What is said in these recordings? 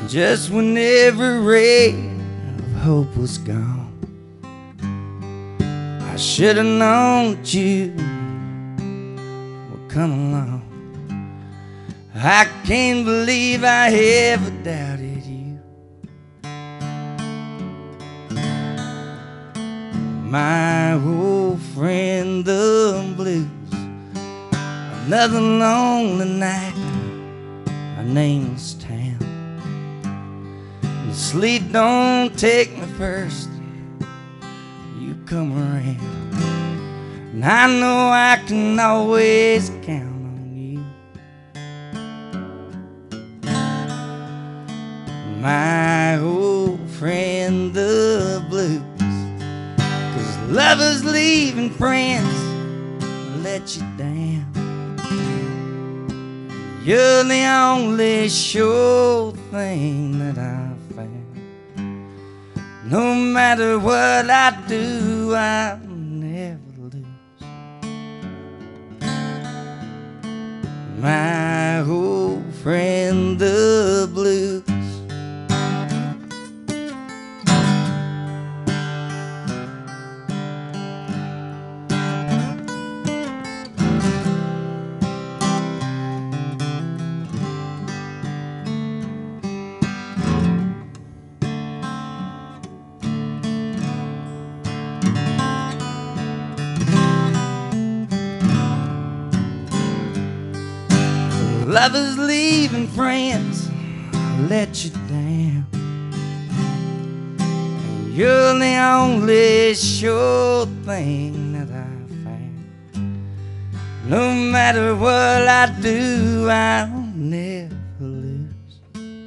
Just when every ray of hope was gone, I should have known that you would come along. I can't believe I ever doubted you. My old friend the blues, another lonely night, a nameless town. The sleep don't take me first, you come around, and I know I can always count on you. My old friend the blues, 'cause lovers leaving friends let you down. You're the only sure thing that I've found. No matter what I do, I'll never lose. My old friend the blues. Lovers leaving friends let you down. And you're the only sure thing that I've found. No matter what I do, I'll never lose.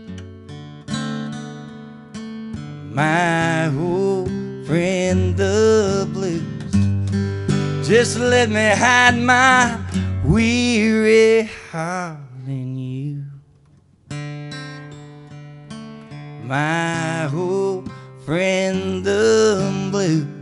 My old friend the blues, just let me hide my weary heart in you. My old friend the blues.